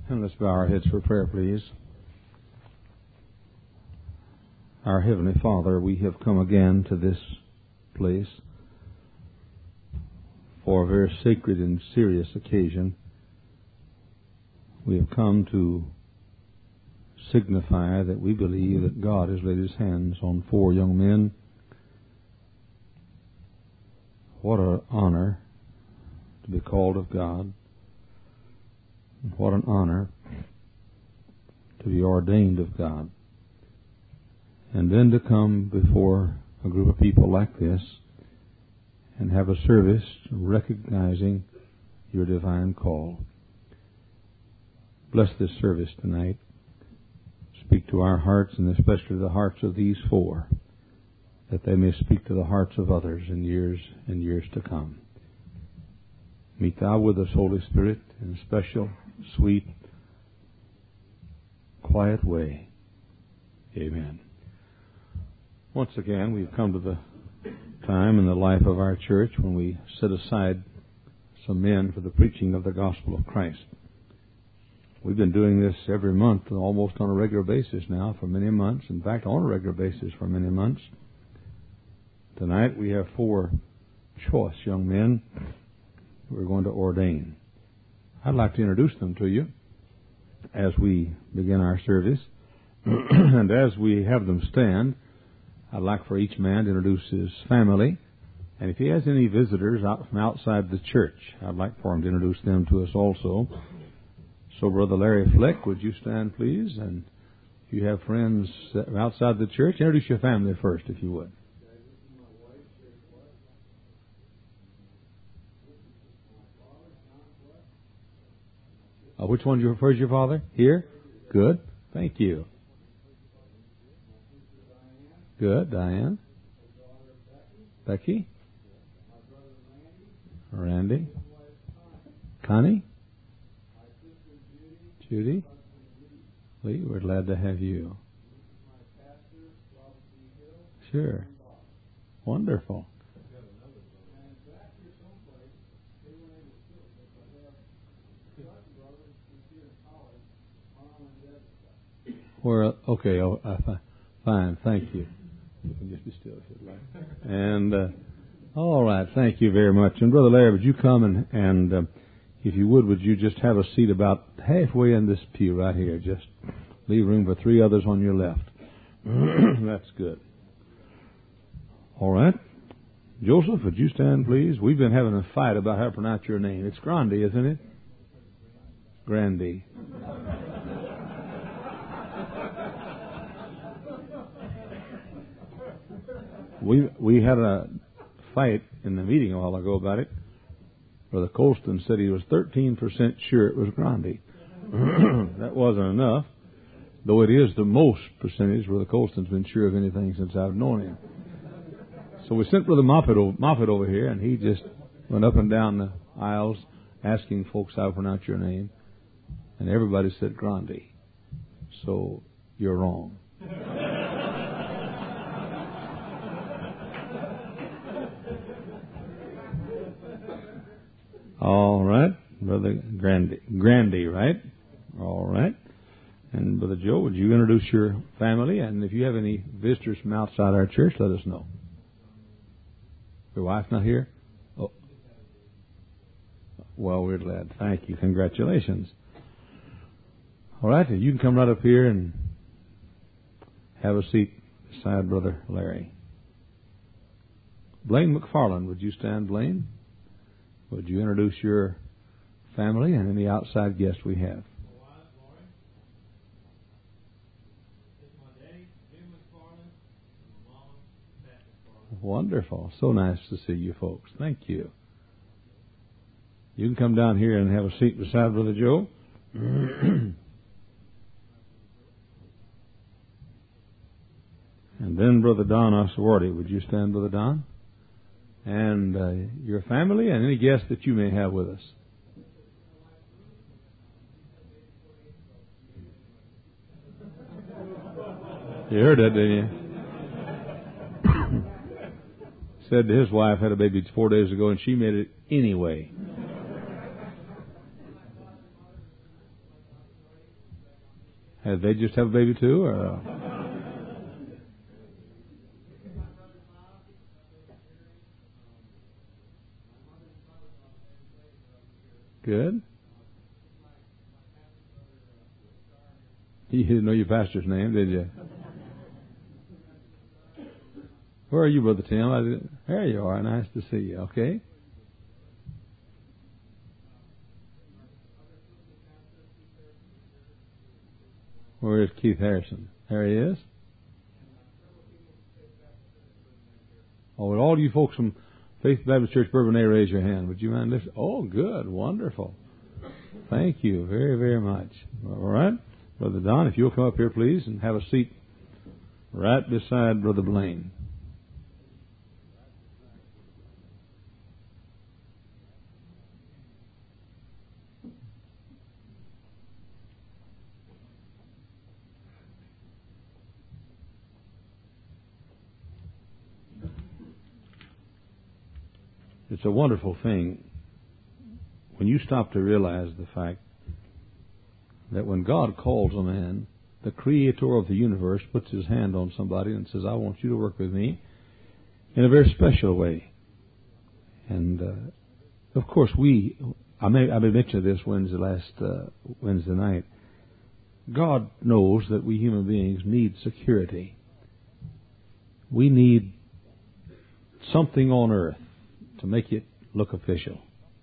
And let's bow our heads for prayer, please. Our Heavenly Father, we have come again to this place for a very sacred and serious occasion. We have come to signify that we believe that God has laid His hands on 4 young men. What an honor to be called of God. What an honor to be ordained of God. And then to come before a group of people like this and have a service recognizing your divine call. Bless this service tonight. Speak to our hearts, and especially the hearts of these 4, that they may speak to the hearts of others in years and years to come. Meet Thou with us, Holy Spirit, in a special, sweet, quiet way. Amen. Once again, we've come to the time in the life of our church when we set aside some men for the preaching of the gospel of Christ. We've been doing this every month, almost on a regular basis now, for many months. In fact, on a regular basis for many months. Tonight we have 4 choice young men we're going to ordain. I'd like to introduce them to you as we begin our service. And as we have them stand, I'd like for each man to introduce his family. And if he has any visitors from outside the church, I'd like for him to introduce them to us also. So, Brother Larry Fleck, would you stand, please? And if you have friends outside the church, introduce your family first, if you would. Which one refers your father? Here? Good. Thank you. Good. Diane. Becky. Randy. Connie. Judy. Lee, we're glad to have you. Sure. Wonderful. Okay, fine, thank you. You can just be still if you'd like. And, all right, thank you very much. And Brother Larry, would you come and if you would you just have a seat about halfway in this pew right here? Just leave room for 3 others on your left. That's good. All right. Joseph, would you stand, please? We've been having a fight about how to pronounce your name. It's Grandi, isn't it? Grandi. We had a fight in the meeting a while ago about it. Brother Colston said he was 13% sure it was Grandi. That wasn't enough, though it is the most percentage Brother Colston's been sure of anything since I've known him. So we sent Brother Moffat over here, and he just went up and down the aisles asking folks how to pronounce your name, and everybody said Grandi. So you're wrong. All right, Brother Grandi, right? All right. And Brother Joe, would you introduce your family? And if you have any visitors from outside our church, let us know. Your wife not here? Oh. Well, we're glad. Thank you. Congratulations. All right, and you can come right up here and have a seat beside Brother Larry. Blaine McFarland, would you stand, Blaine? Would you introduce your family and any outside guests we have? Wonderful. So nice to see you folks. Thank you. You can come down here and have a seat beside Brother Joe. And then Brother Don Oswarty. Would you stand, Brother Don? And your family and any guests that you may have with us. You heard that, didn't you? Said his wife had a baby 4 days ago, and she made it anyway. Did they just have a baby too? Or, good. You didn't know your pastor's name, did you? Where are you, Brother Tim? There you are. Nice to see you. Okay. Where is Keith Harrison? There he is. Oh, would all you folks from Faith Baptist Church Bourbonnais raise your hand? Would you mind listening? Oh, good. Wonderful. Thank you very, very much. All right. Brother Don, if you'll come up here, please, and have a seat right beside Brother Blaine. It's a wonderful thing when you stop to realize the fact that when God calls a man, the creator of the universe puts his hand on somebody and says, I want you to work with me in a very special way. And, of course, I may mention this last Wednesday night. God knows that we human beings need security. We need something on earth to make it look official.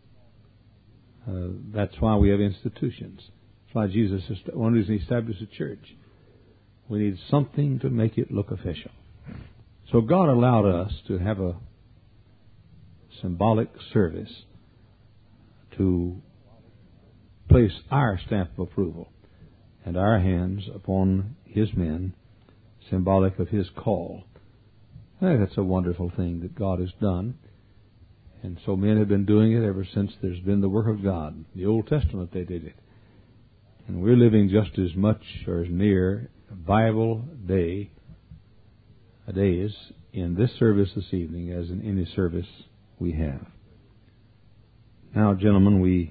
That's why we have institutions. That's why Jesus, one reason he established a church. We need something to make it look official. So God allowed us to have a symbolic service to place our stamp of approval and our hands upon His men, symbolic of His call. I think that's a wonderful thing that God has done. And so men have been doing it ever since there's been the work of God. The Old Testament they did it. And we're living just as much or as near Bible days in this service this evening as in any service we have. Now, gentlemen, we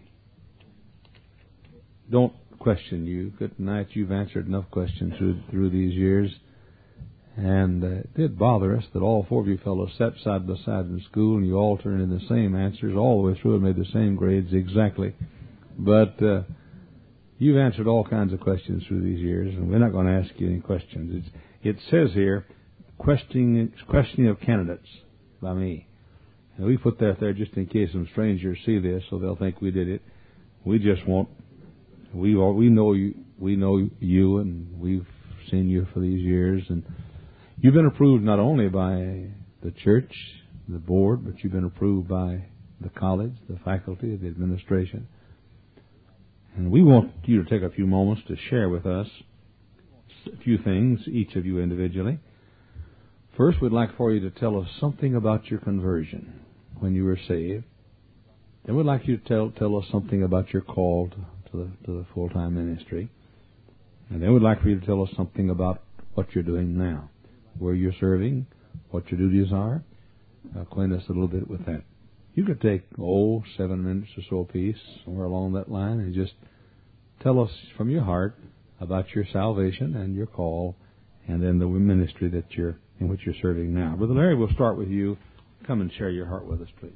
don't question you. Good night. You've answered enough questions through these years. And it did bother us that all four of you fellows sat side by side in school and you all turned in the same answers all the way through and made the same grades exactly. But you've answered all kinds of questions through these years, and we're not going to ask you any questions. It says here, questioning of candidates by me. And we put that there just in case some strangers see this, so they'll think we did it. We just want. We know you. We know you, and we've seen you for these years, and you've been approved not only by the church, the board, but you've been approved by the college, the faculty, the administration. And we want you to take a few moments to share with us a few things, each of you individually. First, we'd like for you to tell us something about your conversion when you were saved. Then we'd like you to tell us something about your call to the full-time ministry. And then we'd like for you to tell us something about what you're doing now, where you're serving, what your duties are. Acquaint us a little bit with that. You could take, 7 minutes or so apiece, somewhere along that line, and just tell us from your heart about your salvation and your call, and then the ministry that in which you're serving now. Brother Larry, we'll start with you. Come and share your heart with us, please.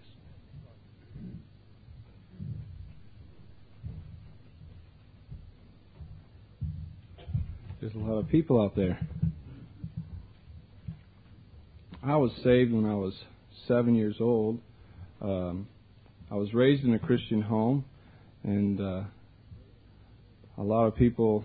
There's a lot of people out there. I was saved when I was 7 years old. I was raised in a Christian home, and a lot of people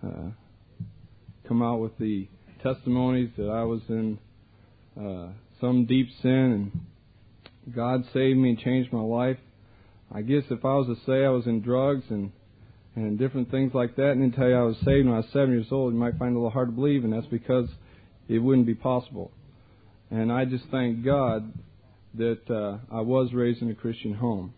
come out with the testimonies that I was in some deep sin, and God saved me and changed my life. I guess if I was to say I was in drugs and different things like that, and then tell you I was saved when I was 7 years old, you might find it a little hard to believe, and that's because it wouldn't be possible. And I just thank God that I was raised in a Christian home.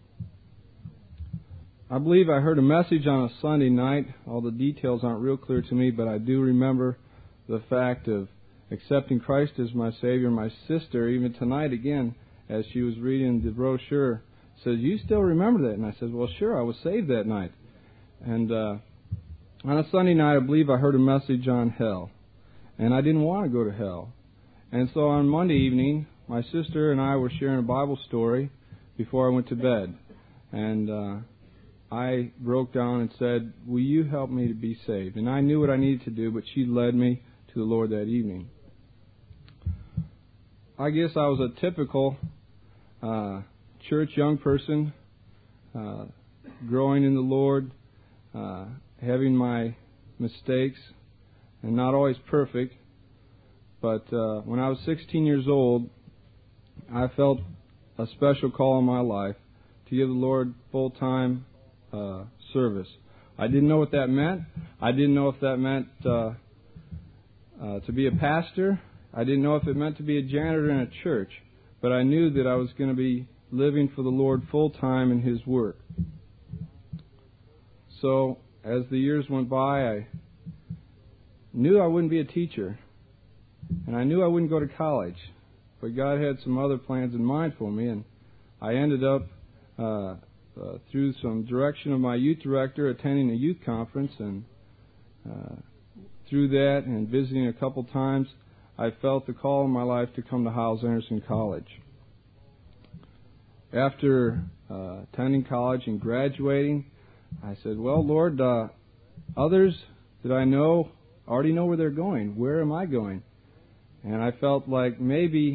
I believe I heard a message on a Sunday night. All the details aren't real clear to me, but I do remember the fact of accepting Christ as my Savior. My sister, even tonight again, as she was reading the brochure, says, "You still remember that?" And I said, "Well, sure, I was saved that night." And on a Sunday night, I believe I heard a message on hell. And I didn't want to go to hell. And so on Monday evening, my sister and I were sharing a Bible story before I went to bed. And I broke down and said, will you help me to be saved? And I knew what I needed to do, but she led me to the Lord that evening. I guess I was a typical church young person, growing in the Lord, having my mistakes, and not always perfect. But when I was 16 years old, I felt a special call in my life to give the Lord full-time service. I didn't know what that meant. I didn't know if that meant to be a pastor. I didn't know if it meant to be a janitor in a church. But I knew that I was going to be living for the Lord full-time in His work. So as the years went by, I knew I wouldn't be a teacher. And I knew I wouldn't go to college. But God had some other plans in mind for me. And I ended up, through some direction of my youth director, attending a youth conference. And through that and visiting a couple times, I felt the call in my life to come to Hyles-Anderson College. After attending college and graduating, I said, well, Lord, others that I know already know where they're going. Where am I going? And I felt like maybe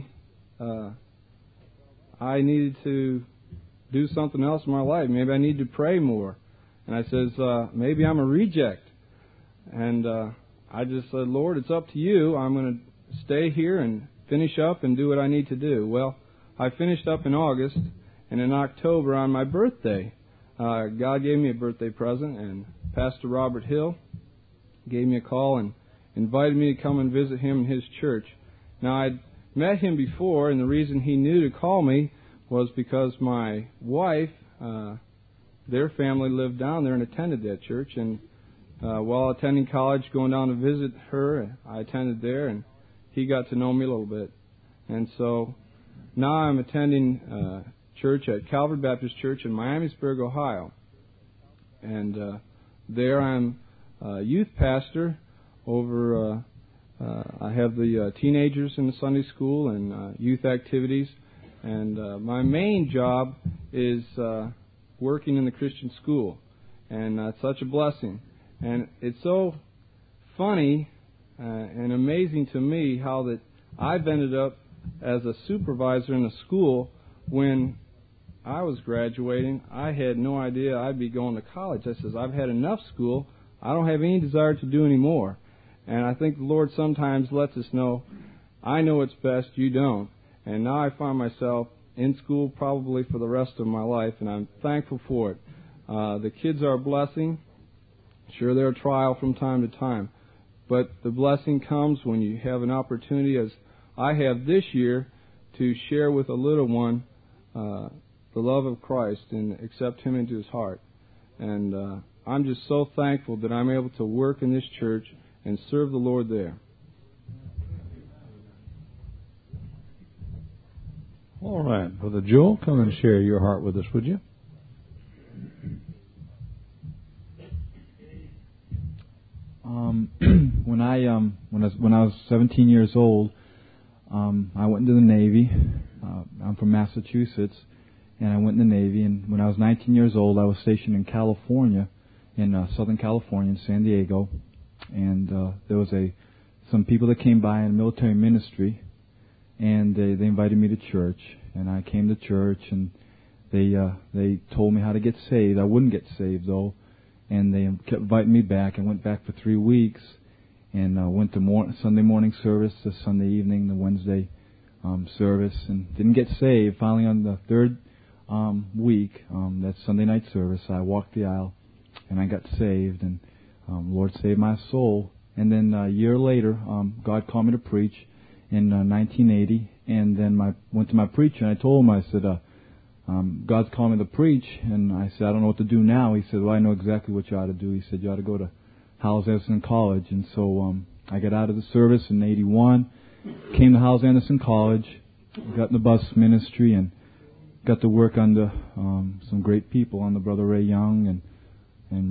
I needed to do something else in my life. Maybe I need to pray more. And I says, maybe I'm a reject. And I just said, Lord, it's up to you. I'm going to stay here and finish up and do what I need to do. Well, I finished up in August, and in October on my birthday, God gave me a birthday present, and Pastor Robert Hill gave me a call and invited me to come and visit him in his church. Now, I'd met him before, and the reason he knew to call me was because my wife, their family lived down there and attended that church. And while attending college, going down to visit her, I attended there, and he got to know me a little bit. And so now I'm attending church at Calvary Baptist Church in Miamisburg, Ohio. And there I'm youth pastor over, I have the teenagers in the Sunday school and youth activities. And my main job is working in the Christian school. And it's such a blessing. And it's so funny and amazing to me how that I've ended up as a supervisor in a school when I was graduating. I had no idea I'd be going to college. I says, I've had enough school. I don't have any desire to do any more. And I think the Lord sometimes lets us know, I know what's best, you don't. And now I find myself in school probably for the rest of my life, and I'm thankful for it. The kids are a blessing. Sure, they're a trial from time to time. But the blessing comes when you have an opportunity, as I have this year, to share with a little one the love of Christ and accept Him into his heart. And I'm just so thankful that I'm able to work in this church and serve the Lord there. All right. Brother Joel, come and share your heart with us, would you? When I was 17 years old, I went into the Navy. I'm from Massachusetts, and I went in the Navy. And when I was 19 years old, I was stationed in California, in Southern California, in San Diego. And there was some people that came by in military ministry, and they invited me to church. And I came to church, and they told me how to get saved. I wouldn't get saved though. And they kept inviting me back. I went back for 3 weeks and went to Sunday morning service, the Sunday evening, the Wednesday service, and didn't get saved. Finally, on the third week, that Sunday night service, I walked the aisle and I got saved, and Lord saved my soul. And then a year later, God called me to preach in 1980, and then went to my preacher, and I told him, I said, God's calling me to preach, and I said, I don't know what to do now. He said, well, I know exactly what you ought to do. He said, you ought to go to Hyles-Anderson College. And so I got out of the service in 81, came to Hyles-Anderson College, got in the bus ministry, and got to work under some great people, under Brother Ray Young and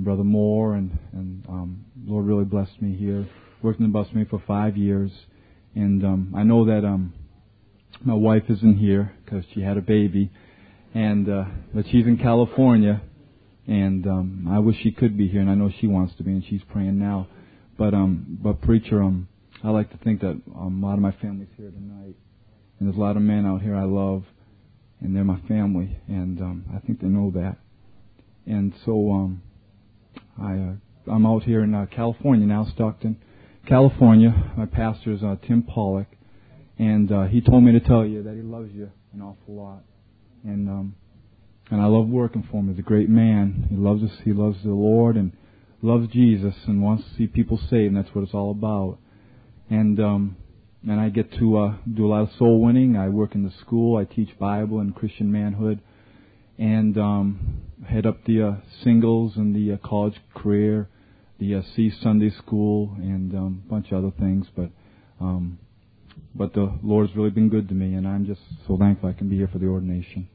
Brother Moore, and Lord really blessed me here. Worked in the bus for 5 years, and I know that my wife isn't here because she had a baby, and but she's in California, and I wish she could be here, and I know she wants to be, and she's praying now. But preacher, I like to think that a lot of my family's here tonight, and there's a lot of men out here I love, and they're my family, and I think they know that. And so I'm out here in California now, Stockton, California. My pastor is Tim Pollock, and he told me to tell you that he loves you an awful lot, and I love working for him. He's a great man. He loves us. He loves the Lord and loves Jesus and wants to see people saved, and that's what it's all about. And I get to do a lot of soul winning. I work in the school. I teach Bible and Christian manhood, and head up the singles and the college career, the C Sunday school, and a bunch of other things. But the Lord's really been good to me, and I'm just so thankful I can be here for the ordination.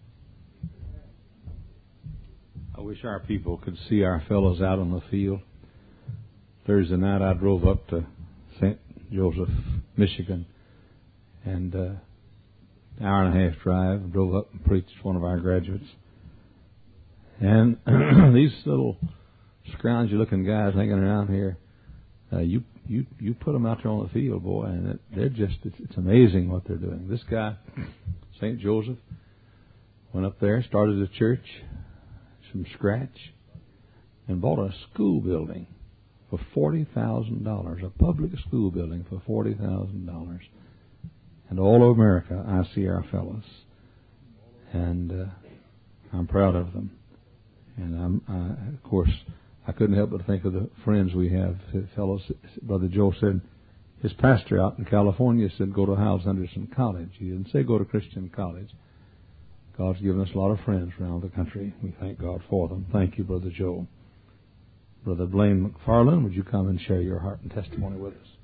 I wish our people could see our fellows out on the field. Thursday night I drove up to St. Joseph, Michigan, and an hour and a half drive, drove up and preached one of our graduates. And these little scroungy looking guys hanging around here, you put them out there on the field, boy, and they're just, it's amazing what they're doing. This guy, St. Joseph, went up there, started a church from scratch, and bought a school building for $40,000, a public school building for $40,000. And all over America, I see our fellows, and I'm proud of them. And of course, I couldn't help but think of the friends we have. Fellows, Brother Joe said, his pastor out in California said, go to Howes Anderson College. He didn't say go to Christian college. God's given us a lot of friends around the country. We thank God for them. Thank you, Brother Joe. Brother Blaine McFarland, would you come and share your heart and testimony with us?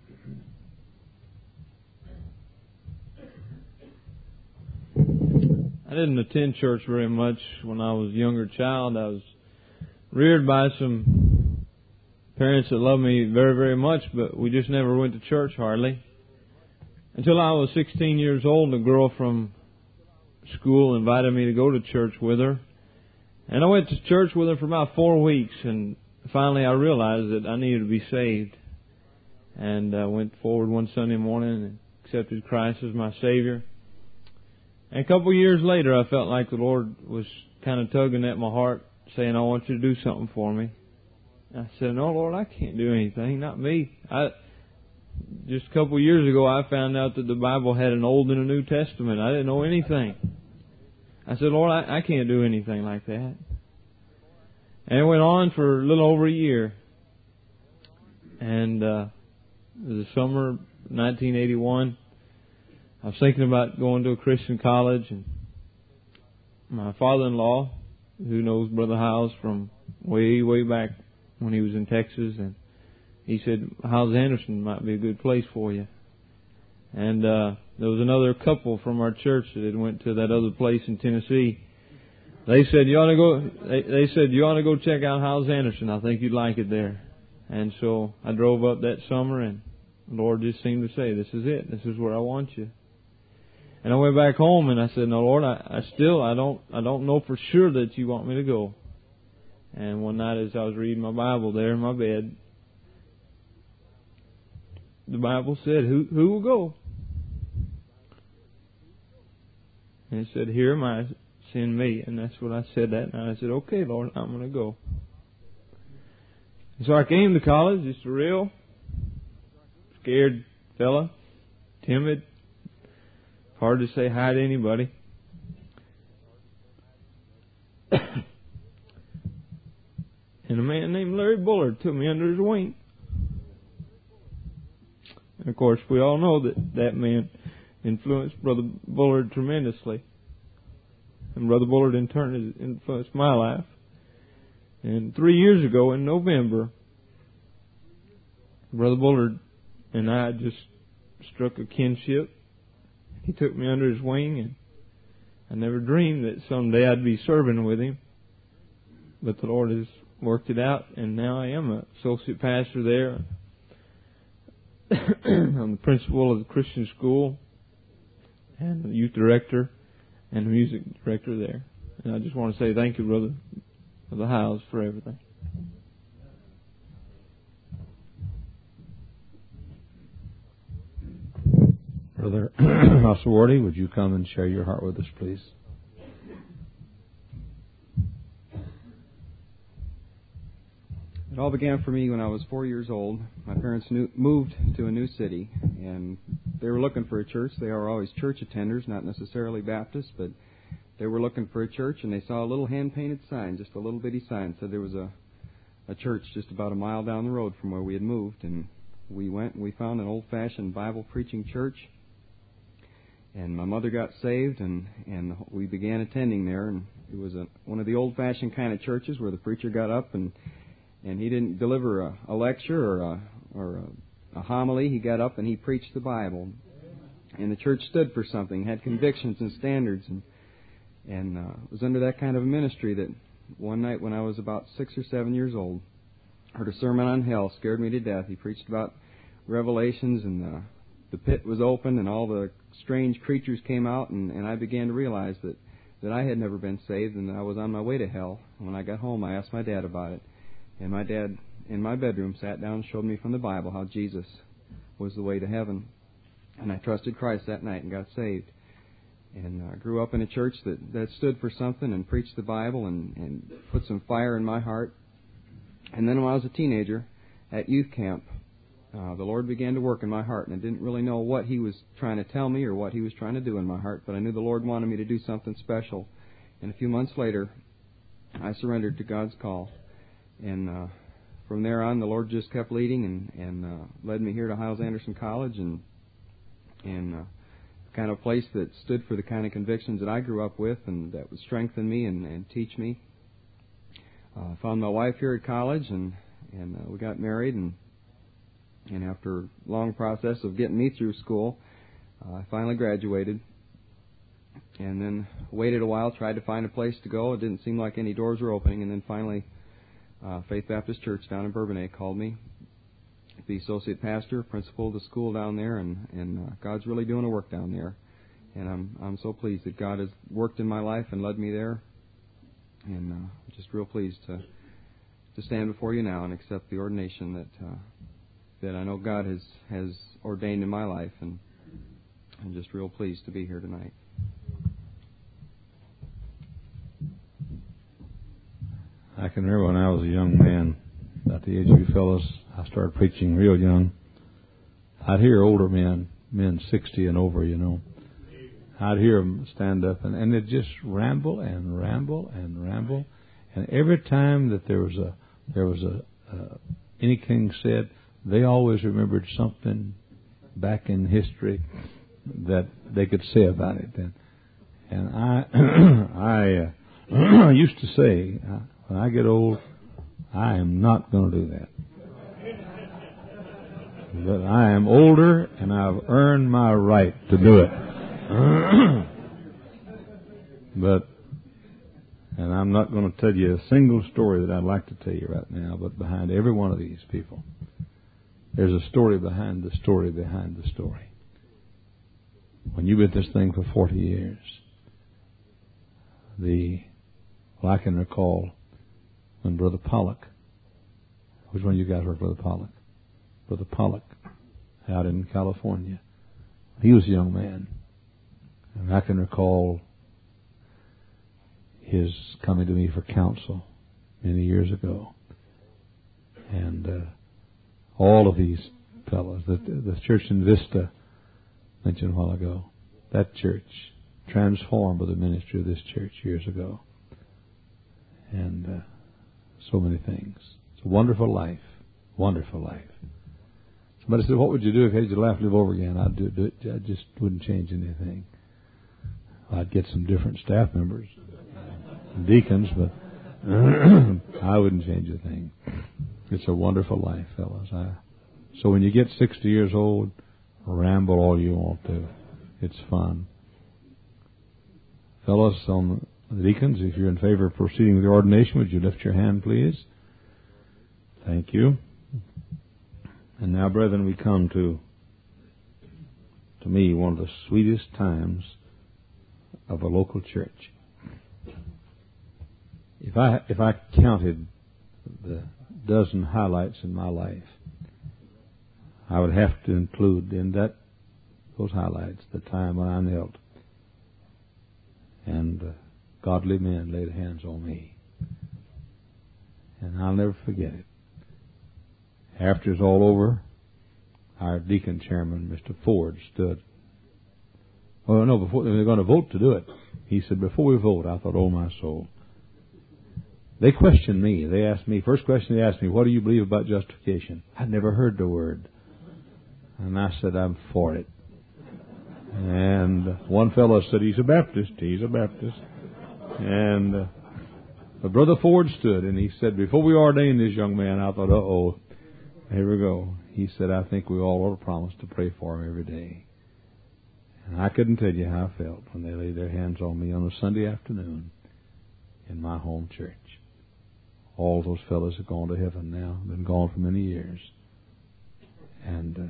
I didn't attend church very much when I was a younger child. I was reared by some parents that loved me very, very much, but we just never went to church hardly. Until I was 16 years old, a girl from school invited me to go to church with her. And I went to church with her for about 4 weeks, and finally I realized that I needed to be saved. And I went forward one Sunday morning and accepted Christ as my Savior. And a couple of years later, I felt like the Lord was kind of tugging at my heart, saying, I want you to do something for me. I said, no, Lord, I can't do anything, not me. Just a couple of years ago, I found out that the Bible had an Old and a New Testament. I didn't know anything. I said, Lord, I can't do anything like that. And it went on for a little over a year. And it was the summer of 1981. I was thinking about going to a Christian college, and my father-in-law, who knows Brother Howes from way, way back when he was in Texas, and he said, Howes Anderson might be a good place for you. And there was another couple from our church that had went to that other place in Tennessee. They said, you ought to go. They said, you ought to go check out Howes Anderson. I think you'd like it there. And so I drove up that summer, and the Lord just seemed to say, this is it. This is where I want you. And I went back home and I said, no, Lord, I don't know for sure that you want me to go. And one night as I was reading my Bible there in my bed, the Bible said, who will go? And it said, here am I, send me. And that's what I said that night. I said, okay, Lord, I'm going to go. And so I came to college, just a real scared fella, timid, hard to say hi to anybody. And a man named Larry Bullard took me under his wing. And of course, we all know that man influenced Brother Bullard tremendously. And Brother Bullard in turn has influenced my life. And 3 years ago in November, Brother Bullard and I just struck a kinship. He took me under his wing, and I never dreamed that someday I'd be serving with him. But the Lord has worked it out, and now I am an associate pastor there. I'm the principal of the Christian school and the youth director and the music director there. And I just want to say thank you, Brother Howes, for everything. Brother Oswardy, would you come and share your heart with us, please? It all began for me when I was 4 years old. My parents moved to a new city, and they were looking for a church. They are always church attenders, not necessarily Baptists, but they were looking for a church, and they saw a little hand-painted sign, just a little bitty sign, said there was a church just about a mile down the road from where we had moved. And we went and we found an old-fashioned Bible-preaching church, and my mother got saved, and we began attending there. And it was one of the old-fashioned kind of churches where the preacher got up and he didn't deliver a lecture or a homily. He got up and he preached the Bible. And the church stood for something, had convictions and standards. And it was under that kind of a ministry that one night when I was about 6 or 7 years old, I heard a sermon on hell, scared me to death. He preached about Revelations, and the pit was open and all the strange creatures came out. And I began to realize that I had never been saved and that I was on my way to hell. When I got home, I asked my dad about it. And my dad, in my bedroom, sat down and showed me from the Bible how Jesus was the way to heaven. And I trusted Christ that night and got saved. And I grew up in a church that stood for something and preached the Bible and put some fire in my heart. And then when I was a teenager at youth camp, the Lord began to work in my heart. And I didn't really know what He was trying to tell me or what He was trying to do in my heart, but I knew the Lord wanted me to do something special. And a few months later, I surrendered to God's call. And from there on, the Lord just kept leading and led me here to Hyles-Anderson College and kind of a place that stood for the kind of convictions that I grew up with and that would strengthen me and teach me. I found my wife here at college and we got married and after a long process of getting me through school, I finally graduated and then waited a while, tried to find a place to go. It didn't seem like any doors were opening, and then finally Faith Baptist Church down in Bourbonnais called me to be associate pastor, principal of the school down there, and God's really doing a work down there. And I'm so pleased that God has worked in my life and led me there. And I'm just real pleased to stand before you now and accept the ordination that I know God has ordained in my life. And I'm just real pleased to be here tonight. I can remember when I was a young man, about the age of you fellows, I started preaching real young. I'd hear older men 60 and over, I'd hear them stand up and they'd just ramble and ramble and ramble. And every time that there was anything said, they always remembered something back in history that they could say about it. And I used to say, when I get old, I am not going to do that. But I am older and I've earned my right to do it. And I'm not going to tell you a single story that I'd like to tell you right now, but behind every one of these people, there's a story behind the story behind the story. When you've been at this thing for 40 years, I can recall when Brother Pollock, which one of you guys heard Brother Pollock? Brother Pollock, out in California. He was a young man. And I can recall his coming to me for counsel many years ago. And all of these fellows, the church in Vista, mentioned a while ago, that church transformed by the ministry of this church years ago. And so many things. It's a wonderful life. Wonderful life. Somebody said, what would you do if you had your life live over again? I'd do it. I just wouldn't change anything. I'd get some different staff members, deacons, but I wouldn't change a thing. It's a wonderful life, fellas. So when you get 60 years old, ramble all you want to. It's fun. Fellas, on the deacons, if you're in favor of proceeding with the ordination, would you lift your hand, please? Thank you. And now, brethren, we come to me, one of the sweetest times of a local church. If I counted the dozen highlights in my life, I would have to include in those highlights the time when I knelt and godly men laid hands on me. And I'll never forget it. After it's all over, our deacon chairman, Mr. Ford, stood. Oh, no, before they were going to vote to do it. He said, before we vote, I thought, oh, my soul. They questioned me. They asked me, first question they asked me, what do you believe about justification? I'd never heard the word. And I said, I'm for it. And one fellow said, he's a Baptist. He's a Baptist. And but Brother Ford stood, and he said, before we ordain this young man, I thought, uh-oh, here we go. He said, I think we all ought to promise to pray for him every day. And I couldn't tell you how I felt when they laid their hands on me on a Sunday afternoon in my home church. All those fellows have gone to heaven now, been gone for many years. And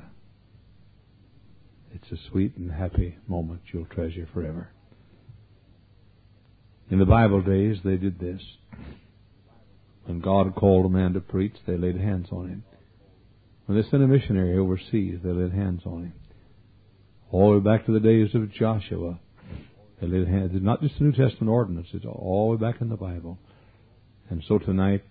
it's a sweet and happy moment you'll treasure forever. In the Bible days, they did this. When God called a man to preach, they laid hands on him. When they sent a missionary overseas, they laid hands on him. All the way back to the days of Joshua, they laid hands. It's not just the New Testament ordinance, it's all the way back in the Bible. And so tonight,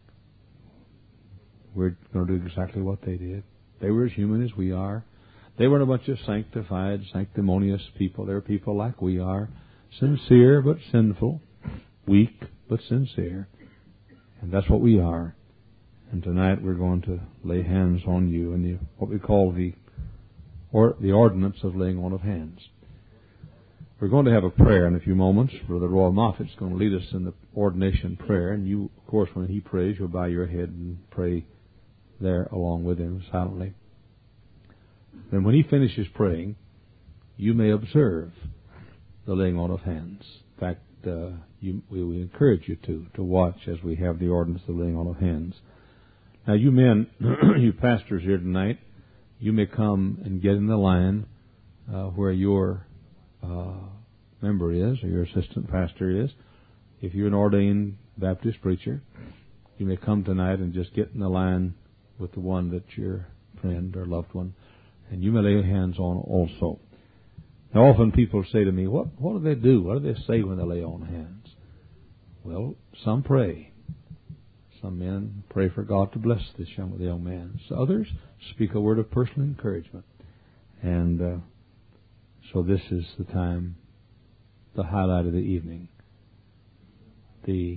we're going to do exactly what they did. They were as human as we are. They weren't a bunch of sanctified, sanctimonious people. They're people like we are. Sincere but sinful. Weak but sincere. And that's what we are. And tonight we're going to lay hands on you in what we call the ordinance of laying on of hands. We're going to have a prayer in a few moments. Brother Roy Moffat's going to lead us in the ordination prayer. And you, of course, when he prays, you'll bow your head and pray there along with him silently. Then when he finishes praying, you may observe the laying on of hands. In fact, we encourage you to watch as we have the ordinance of laying on of hands. Now, you men, you pastors here tonight, you may come and get in the line where your member is, or your assistant pastor is. If you're an ordained Baptist preacher, you may come tonight and just get in the line with the one that's your friend or loved one, and you may lay hands on also. Now, often people say to me, what do they do? What do they say when they lay on hands? Well, some pray. Some men pray for God to bless this young man. So others speak a word of personal encouragement. And so this is the time, the highlight of the evening, the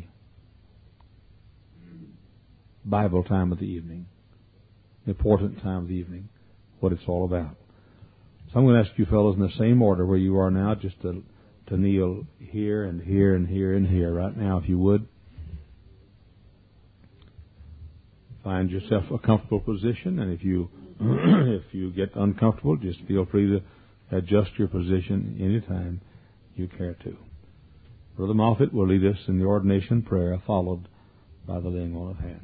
Bible time of the evening, the important time of the evening, what it's all about. So I'm going to ask you fellows in the same order where you are now, just to kneel here and here and here and here right now, if you would. Find yourself a comfortable position, and if you get uncomfortable, just feel free to adjust your position anytime you care to. Brother Moffat will lead us in the ordination prayer, followed by the laying on of hands.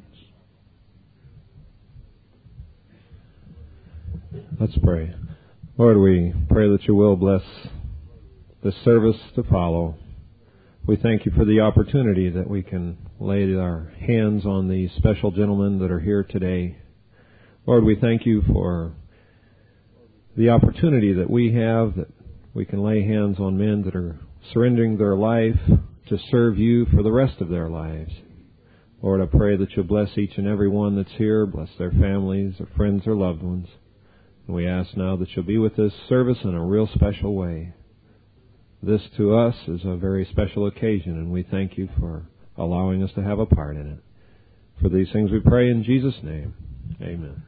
Let's pray. Lord, we pray that you will bless this service to follow. We thank you for the opportunity that we can lay our hands on these special gentlemen that are here today. Lord, we thank you for the opportunity that we have, that we can lay hands on men that are surrendering their life to serve you for the rest of their lives. Lord, I pray that you'll bless each and every one that's here, bless their families, their friends, their loved ones. And we ask now that you'll be with this service in a real special way. This to us is a very special occasion, and we thank you for allowing us to have a part in it. For these things we pray in Jesus' name. Amen.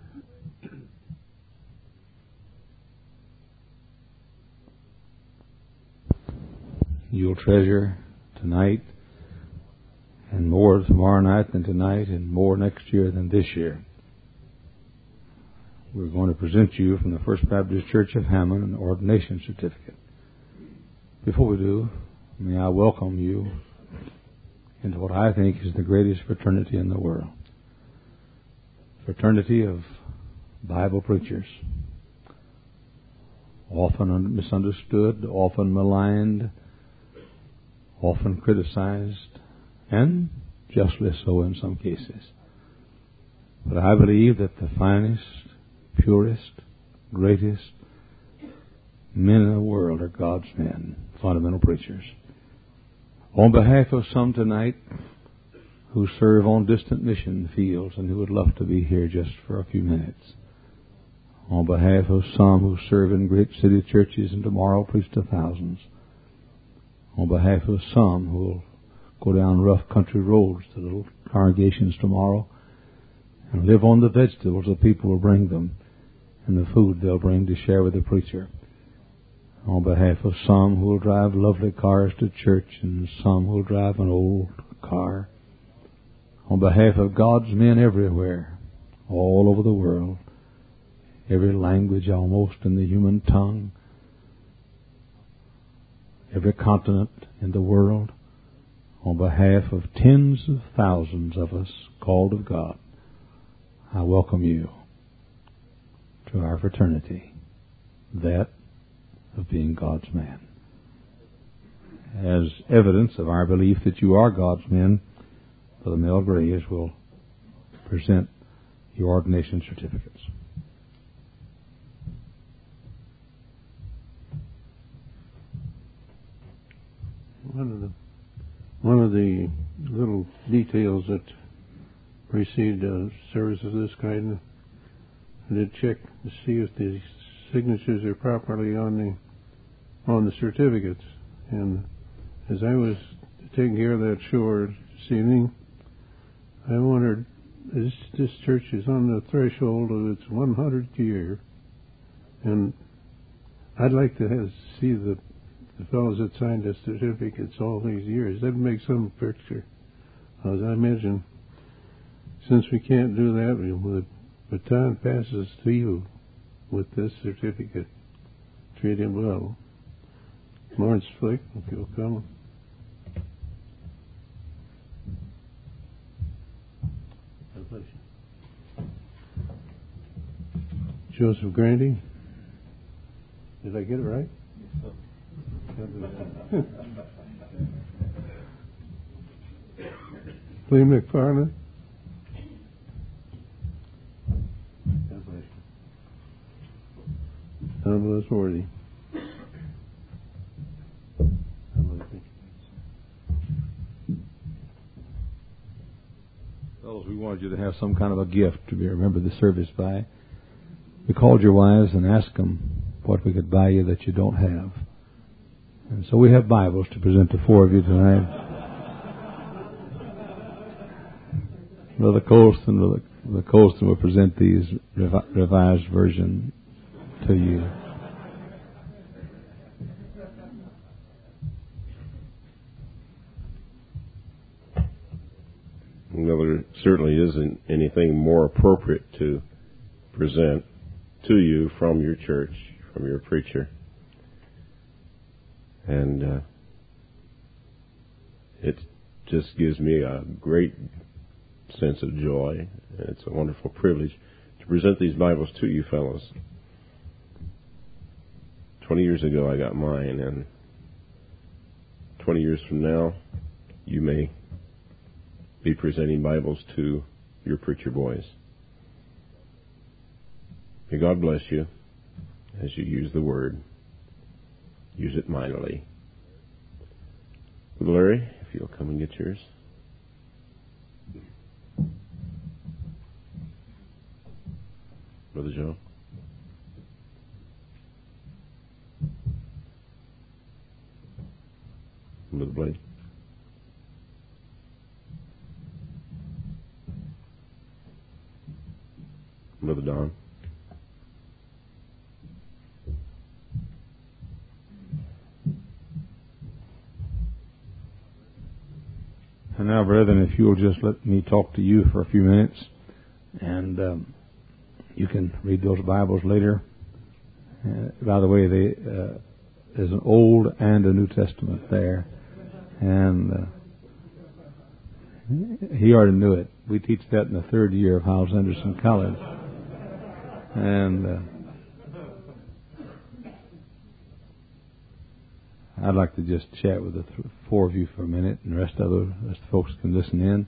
You'll treasure tonight and more tomorrow night than tonight and more next year than this year. We're going to present you from the First Baptist Church of Hammond an ordination certificate. Before we do, may I welcome you into what I think is the greatest fraternity in the world. fraternity of Bible preachers, often misunderstood, often maligned, often criticized, and justly so in some cases. But I believe that the finest, purest, greatest men in the world are God's men, fundamental preachers. On behalf of some tonight who serve on distant mission fields and who would love to be here just for a few minutes, on behalf of some who serve in great city churches and tomorrow preach to thousands, on behalf of some who will go down rough country roads to little congregations tomorrow and live on the vegetables the people will bring them and the food they'll bring to share with the preacher, on behalf of some who will drive lovely cars to church and some who will drive an old car, on behalf of God's men everywhere, all over the world, every language almost in the human tongue, every continent in the world, on behalf of tens of thousands of us called of God, I welcome you to our fraternity, that of being God's man. As evidence of our belief that you are God's men, Brother Mel Graves will present your ordination certificates. One of the little details that precede services of this kind, I did check to see if the signatures are properly on the certificates. And as I was taking care of that chore this evening, I wondered, this church is on the threshold of its 100th year, and I'd like to see the fellows that signed the certificates all these years. That makes some picture. As I mentioned, since we can't do that, the baton passes to you with this certificate. Treat him well. Lawrence Flick, if you'll come. God bless you. Joseph Grandy. Did I get it right? Lee McFarland. God bless you. Tom Lewis Worthy. Fellows, we wanted you to have some kind of a gift to be remembered the service by. We called your wives and asked them what we could buy you that you don't have. And so we have Bibles to present to four of you tonight. Brother Colston will present these revised version to you. Well, there certainly isn't anything more appropriate to present to you from your church, from your preacher. And it just gives me a great sense of joy. It's a wonderful privilege to present these Bibles to you fellows. 20 years ago I got mine, and 20 years from now you may be presenting Bibles to your preacher boys. May God bless you as you use the Word. Use it mightily. Larry, if you'll come and get yours. Brother Joe. Brother Blake. Brother Don. And now, brethren, if you'll just let me talk to you for a few minutes, and you can read those Bibles later. By the way, there's an Old and a New Testament there, and He already knew it. We teach that in the third year of Hyles Anderson College. And I'd like to just chat with the four of you for a minute, and the rest of the folks can listen in.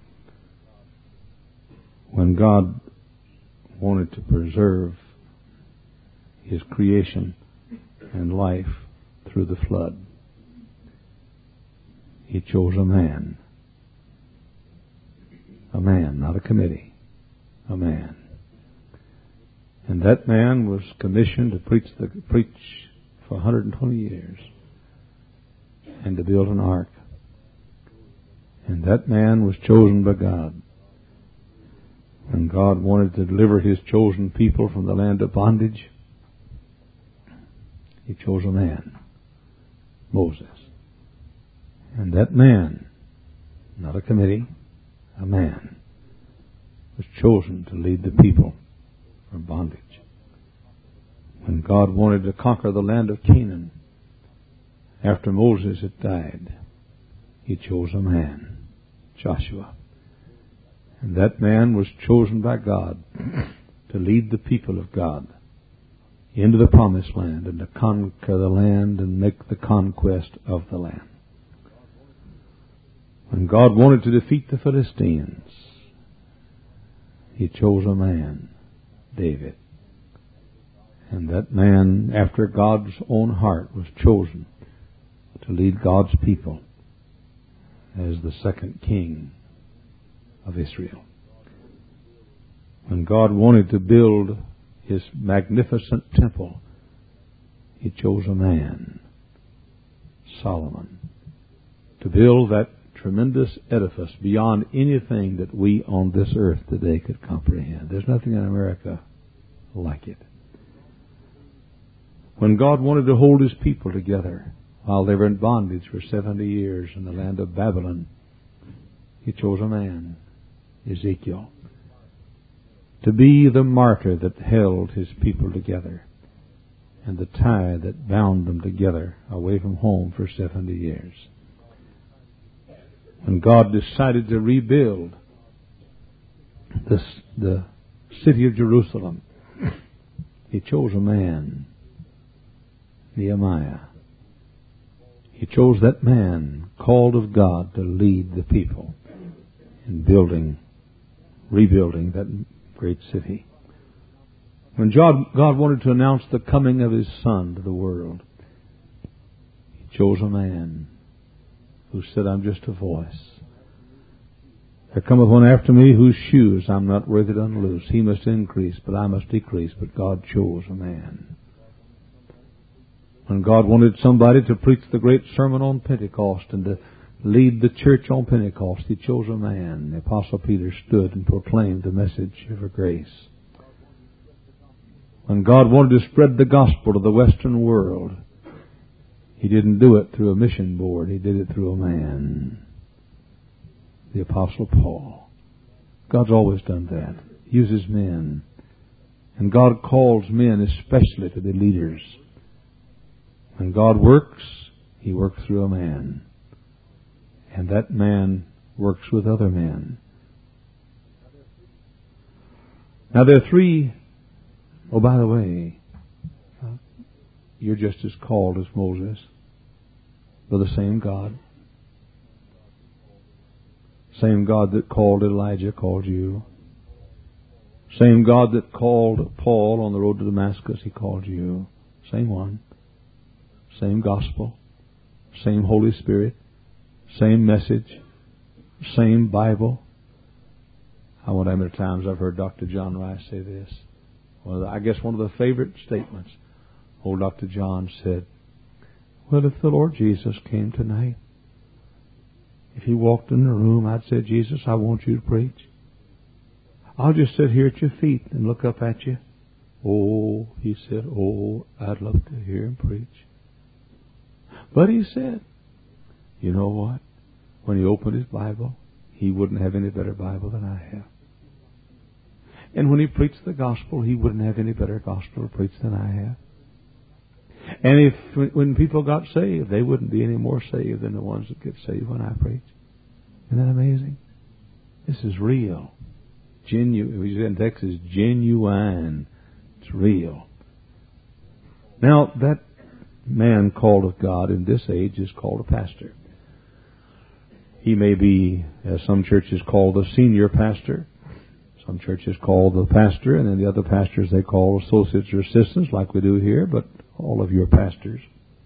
When God wanted to preserve His creation and life through the flood, He chose a man. A man, not a committee. A man. And that man was commissioned to preach for 120 years and to build an ark. And that man was chosen by God. When God wanted to deliver His chosen people from the land of bondage, He chose a man, Moses. And that man, not a committee, a man, was chosen to lead the people from bondage. When God wanted to conquer the land of Canaan, after Moses had died, He chose a man, Joshua. And that man was chosen by God to lead the people of God into the promised land and to conquer the land and make the conquest of the land. When God wanted to defeat the Philistines, He chose a man, David. And that man, after God's own heart, was chosen to lead God's people as the second king of Israel. When God wanted to build His magnificent temple, He chose a man, Solomon, to build that tremendous edifice beyond anything that we on this earth today could comprehend. There's nothing in America like it. When God wanted to hold His people together while they were in bondage for 70 years in the land of Babylon, He chose a man, Ezekiel, to be the martyr that held His people together and the tie that bound them together away from home for 70 years. When God decided to rebuild the city of Jerusalem, He chose a man, Nehemiah. He chose that man called of God to lead the people in rebuilding that great city. When God wanted to announce the coming of His Son to the world, He chose a man who said, I'm just a voice. There cometh one after me whose shoes I'm not worthy to unloose. He must increase, but I must decrease. But God chose a man. When God wanted somebody to preach the great sermon on Pentecost and to lead the church on Pentecost, He chose a man. The Apostle Peter stood and proclaimed the message of grace. When God wanted to spread the gospel to the Western world, He didn't do it through a mission board. He did it through a man, the Apostle Paul. God's always done that. He uses men. And God calls men especially to be leaders. When God works, He works through a man. And that man works with other men. Now there are three. Oh, by the way, you're just as called as Moses by the same God. Same God that called Elijah called you. Same God that called Paul on the road to Damascus, He called you. Same one. Same gospel. Same Holy Spirit. Same message. Same Bible. I wonder how many times I've heard Dr. John Rice say this. Well, I guess one of the favorite statements. Old Dr. John said, well, if the Lord Jesus came tonight, if He walked in the room, I'd say, Jesus, I want you to preach. I'll just sit here at your feet and look up at you. Oh, he said, oh, I'd love to hear Him preach. But he said, you know what? When he opened his Bible, he wouldn't have any better Bible than I have. And when he preached the gospel, he wouldn't have any better gospel to preach than I have. And when people got saved, they wouldn't be any more saved than the ones that get saved when I preach. Isn't that amazing? This is real. Genuine. We say in Texas, genuine. It's real. Now, that man called of God in this age is called a pastor. He may be, as some churches call the senior pastor. Some churches call the pastor, and then the other pastors they call associates or assistants, like we do here, but all of you are pastors.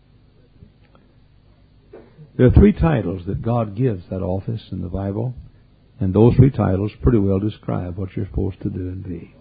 There are 3 titles that God gives that office in the Bible, and those 3 titles pretty well describe what you're supposed to do and be.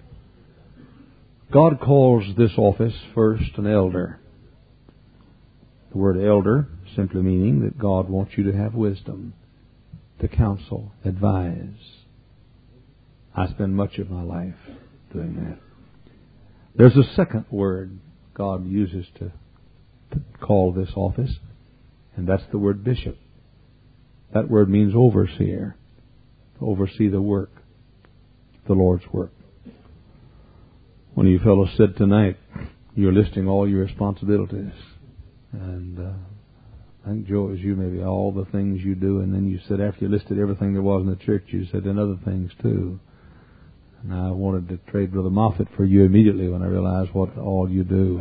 God calls this office first an elder. The word elder simply meaning that God wants you to have wisdom, to counsel, advise. I spend much of my life doing that. There's a second word God uses to call this office, and that's the word bishop. That word means overseer, to oversee the work, the Lord's work. One of you fellows said tonight, you're listing all your responsibilities. And I think, Joe, it was you maybe, all the things you do. And then you said, after you listed everything there was in the church, you said, and other things too. And I wanted to trade Brother Moffat for you immediately when I realized what all you do.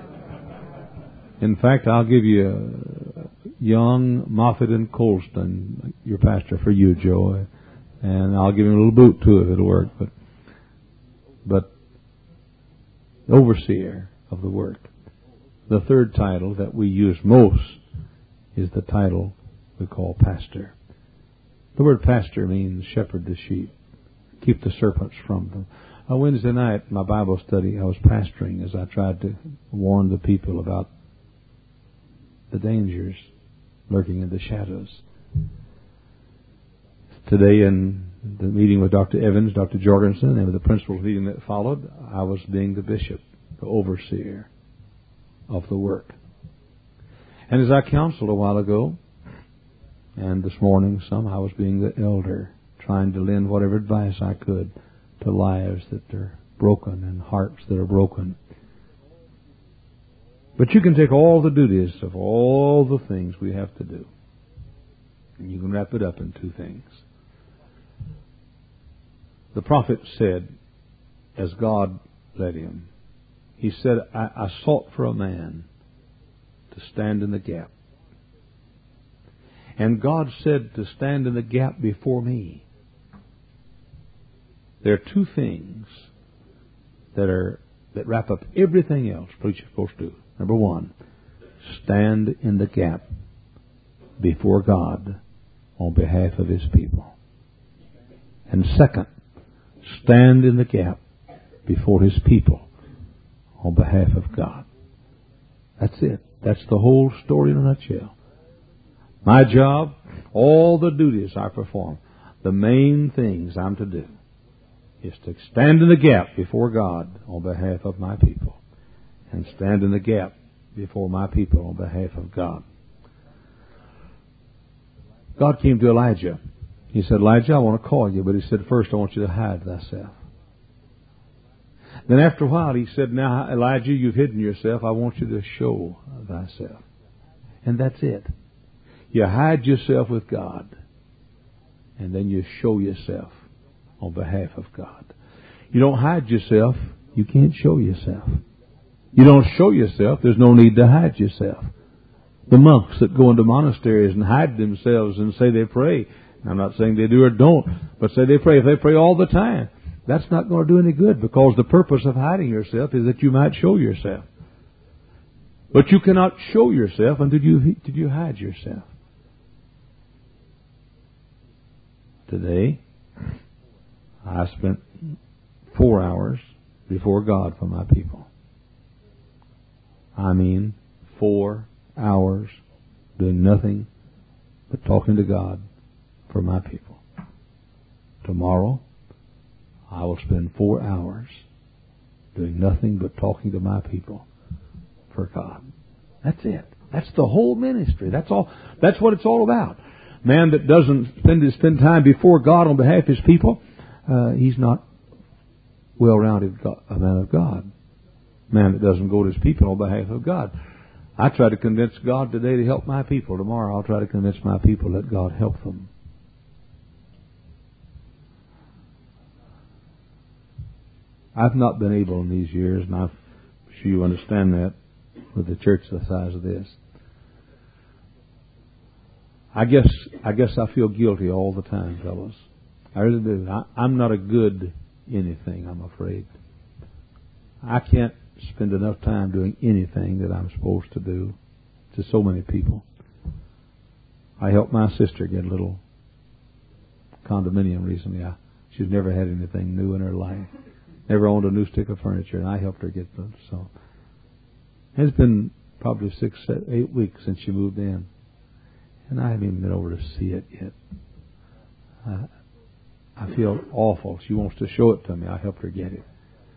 In fact, I'll give you young Moffat and Colston, your pastor, for you, Joe. And I'll give him a little boot too if it'll work. But overseer of the work. The third title that we use most is the title we call pastor. The word pastor means shepherd the sheep, keep the serpents from them. Wednesday night, my Bible study, I was pastoring as I tried to warn the people about the dangers lurking in the shadows. Today in the meeting with Dr. Evans, Dr. Jorgensen, and with the principals meeting that followed, I was being the bishop, the overseer of the work. And as I counseled a while ago, and this morning some, I was being the elder, trying to lend whatever advice I could to lives that are broken and hearts that are broken. But you can take all the duties of all the things we have to do, and you can wrap it up in 2 things. The prophet said, as God led him, he said, I sought for a man to stand in the gap. And God said to stand in the gap before me. There are 2 things that wrap up everything else preacher's supposed to do. Number 1, stand in the gap before God on behalf of His people. And second, stand in the gap before His people on behalf of God. That's it. That's the whole story in a nutshell. My job, all the duties I perform, the main things I'm to do is to stand in the gap before God on behalf of my people, and stand in the gap before my people on behalf of God. God came to Elijah. He said, Elijah, I want to call you, but He said, first I want you to hide thyself. Then after a while He said, now Elijah, you've hidden yourself. I want you to show thyself. And that's it. You hide yourself with God, and then you show yourself on behalf of God. You don't hide yourself, you can't show yourself. You don't show yourself, there's no need to hide yourself. The monks that go into monasteries and hide themselves and say they pray, I'm not saying they do or don't, but say they pray. If they pray all the time, that's not going to do any good, because the purpose of hiding yourself is that you might show yourself. But you cannot show yourself until you hide yourself. Today, I spent 4 hours before God for my people. I mean, 4 hours doing nothing but talking to God for my people. Tomorrow, I will spend 4 hours doing nothing but talking to my people for God. That's it. That's the whole ministry. That's all. That's what it's all about. Man that doesn't spend time before God on behalf of his people, he's not well-rounded a man of God. Man that doesn't go to his people on behalf of God. I try to convince God today to help my people. Tomorrow I'll try to convince my people that God help them. I've not been able in these years, and I'm sure you understand that with the church the size of this. I guess I feel guilty all the time, fellas. I really do. I'm not a good anything, I'm afraid. I can't spend enough time doing anything that I'm supposed to do to so many people. I helped my sister get a little condominium recently. She's never had anything new in her life. Never owned a new stick of furniture, and I helped her get them. So it's been probably 6, 8 weeks since she moved in, and I haven't even been over to see it yet. I feel awful. She wants to show it to me. I helped her get it.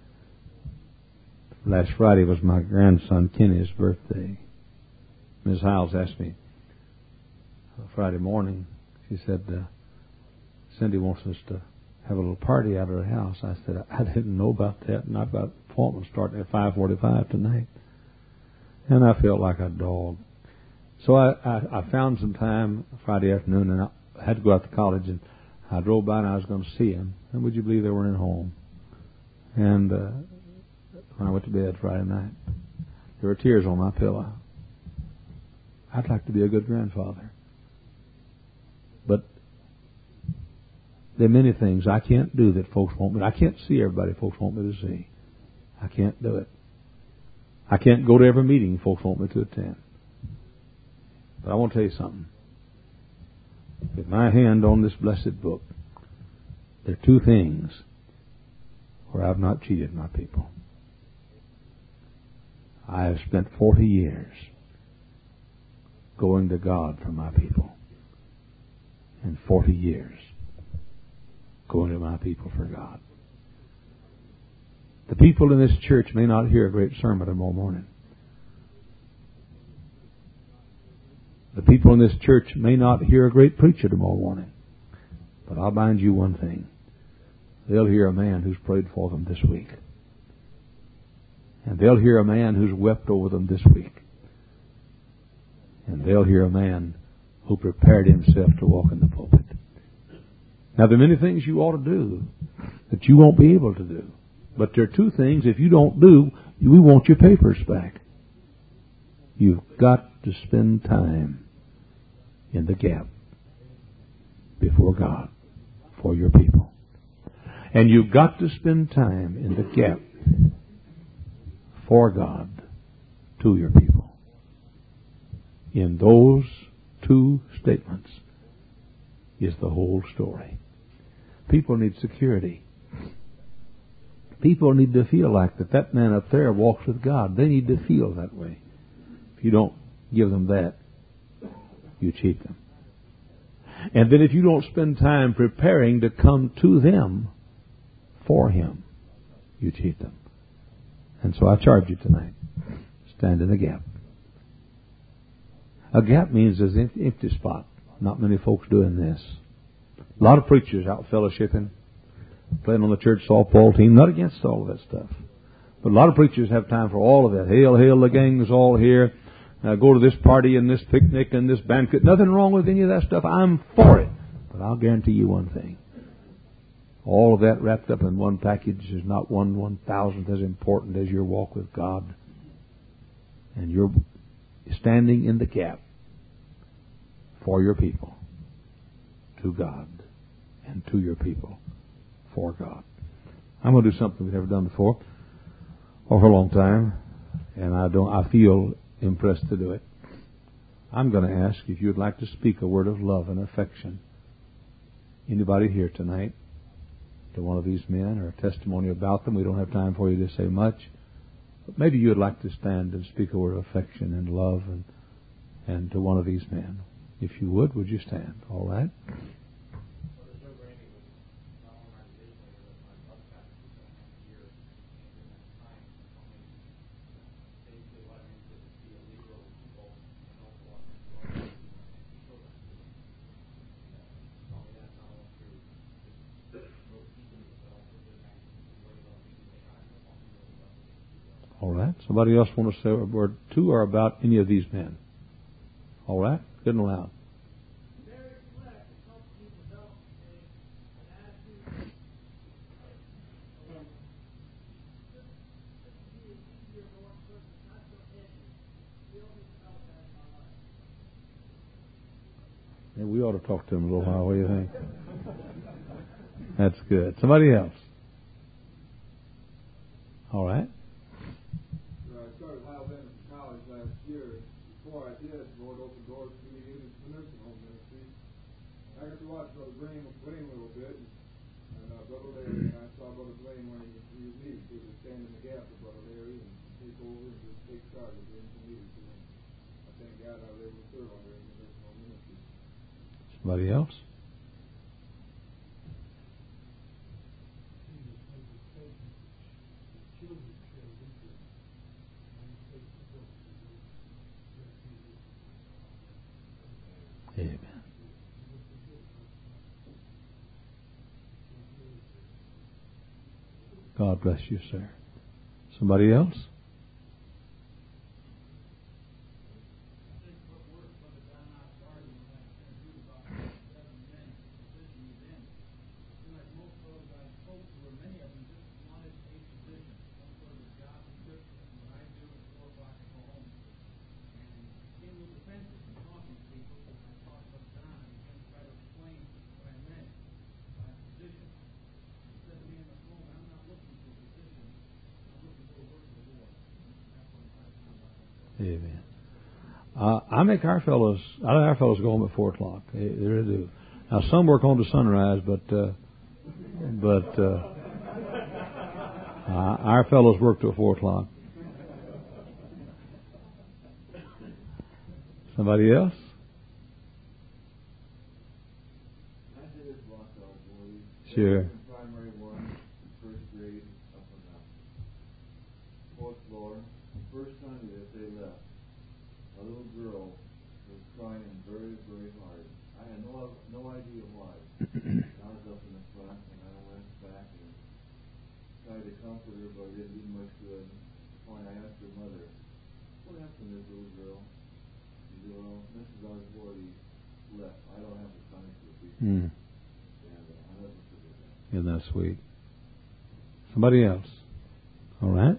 Last Friday was my grandson Kenny's birthday. Ms. Hiles asked me Friday morning. She said, Cindy wants us to have a little party out of her house. I said, I didn't know about that, and I've got appointments starting at 5:45 tonight. And I felt like a dog. So I found some time Friday afternoon, and I had to go out to college, and I drove by and I was going to see him. And would you believe they weren't at home? And when I went to bed Friday night, there were tears on my pillow. I'd like to be a good grandfather. But there are many things I can't do that folks want me. I can't see everybody folks want me to see. I can't do it. I can't go to every meeting folks want me to attend. But I want to tell you something. With my hand on this blessed book, there are 2 things where I've not cheated my people. I have spent 40 years going to God for my people, and 40 years going to my people for God. The people in this church may not hear a great sermon tomorrow morning. The people in this church may not hear a great preacher tomorrow morning. But I'll bind you one thing. They'll hear a man who's prayed for them this week. And they'll hear a man who's wept over them this week. And they'll hear a man who prepared himself to walk in the pulpit. Now, there are many things you ought to do that you won't be able to do. But there are 2 things, if you don't do, we want your papers back. You've got to spend time in the gap before God for your people. And you've got to spend time in the gap for God to your people. In those 2 statements is the whole story. People need security. People need to feel like that man up there walks with God. They need to feel that way. If you don't give them that, you cheat them. And then if you don't spend time preparing to come to them for Him, you cheat them. And so I charge you tonight, stand in the gap. A gap means there's an empty spot. Not many folks doing this. A lot of preachers out fellowshipping, playing on the church softball team. Not against all of that stuff. But a lot of preachers have time for all of that. Hail, hail, the gang's all here. Go to this party and this picnic and this banquet. Nothing wrong with any of that stuff. I'm for it. But I'll guarantee you one thing. All of that wrapped up in one package is not 1/1000th as important as your walk with God. And you're standing in the gap for your people to God and to your people for God. I'm going to do something we've never done before or for a long time, and I feel impressed to do it. I'm going to ask if you'd like to speak a word of love and affection. Anybody here tonight to one of these men or a testimony about them? We don't have time for you to say much, but maybe you'd like to stand and speak a word of affection and love and to one of these men. If you would you stand? All right. All right. Somebody else want to say a word to or about any of these men? All right. Good and loud. We ought to talk to him a little while. What do you think? That's good. Somebody else. All right. I started Alabama College last year. Before I did, the Lord opened doors for me to get into the nursing home ministry. I got to watch Brother Blaine a little bit, and Brother Larry, and I saw Brother Blaine when he was needed to stand in the gap for Brother Larry and take over and just take charge of things he needed to. I thank God I was able to serve under him in the nursing home ministry. Somebody else? Amen. God bless you, sir. Somebody else? Amen. I make our fellows go home at 4:00. They really do. Now some work on to sunrise, but our fellows work till 4:00. Somebody else? Sure. Primary one, first grade, up and up. Fourth floor. First Sunday that they left, a little girl was crying very, very hard. I had no idea why. I was up in the front, and I went back and tried to comfort her, but it didn't do much good. Finally, I asked her mother, "What happened to this little girl?" She said, "Well, Mrs. Osborne left. I don't have to punish her people." Isn't that sweet? Somebody else. All right.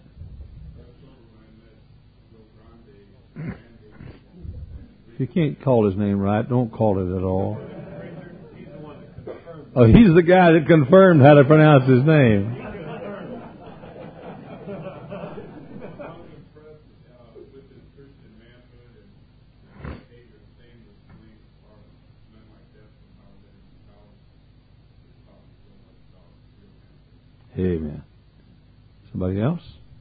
If you can't call his name right, don't call it at all. Oh, he's the guy that confirmed how to pronounce his name. Amen. Somebody else?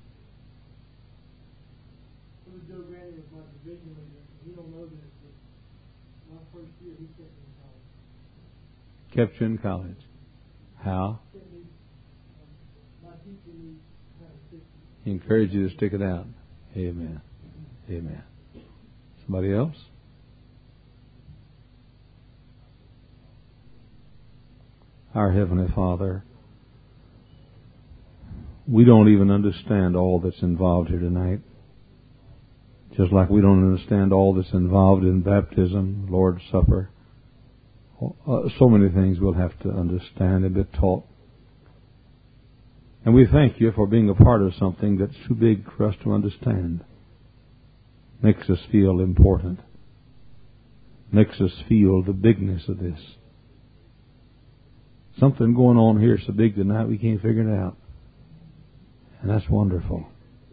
Joe Granny was my division leader. He don't know this, but my first year he kept me in college. Kept you in college. How? My teacher needs kind of 60. He encouraged you to stick it out. Amen. Amen. Somebody else? Our Heavenly Father, we don't even understand all that's involved here tonight. Just like we don't understand all that's involved in baptism, Lord's Supper. So many things we'll have to understand and be taught. And we thank you for being a part of something that's too big for us to understand. Makes us feel important. Makes us feel the bigness of this. Something going on here so big tonight we can't figure it out. And that's wonderful.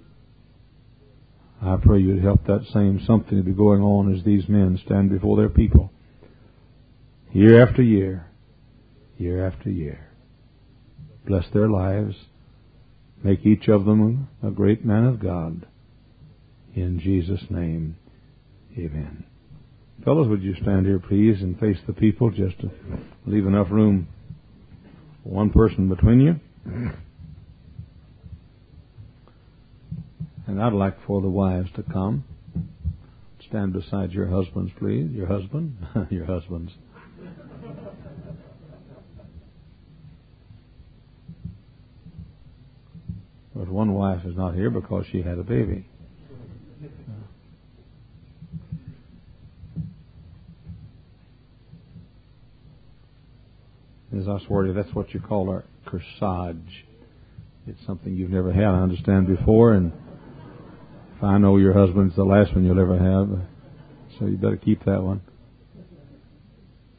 I pray you'd help that same something to be going on as these men stand before their people. Year after year. Year after year. Bless their lives. Make each of them a great man of God. In Jesus' name. Amen. Fellows, would you stand here, please, and face the people just to leave enough room for one person between you. And I'd like for the wives to come. Stand beside your husbands, please. Your husband? Your husbands. But one wife is not here because she had a baby. Ms. Osworthy, that's what you call our corsage. It's something you've never had, I understand, before, and if I know your husband's the last one you'll ever have, so you better keep that one.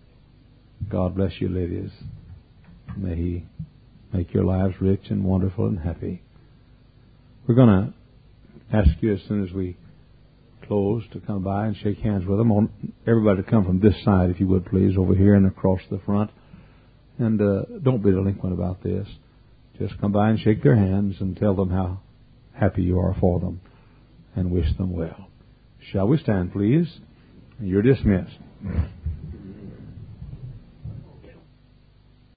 God bless you, ladies. May He make your lives rich and wonderful and happy. We're going to ask you as soon as we close to come by and shake hands with them. I want everybody to come from this side, if you would, please, over here and across the front. And don't be delinquent about this. Just come by and shake their hands and tell them how happy you are for them and wish them well. Shall we stand, please? You're dismissed.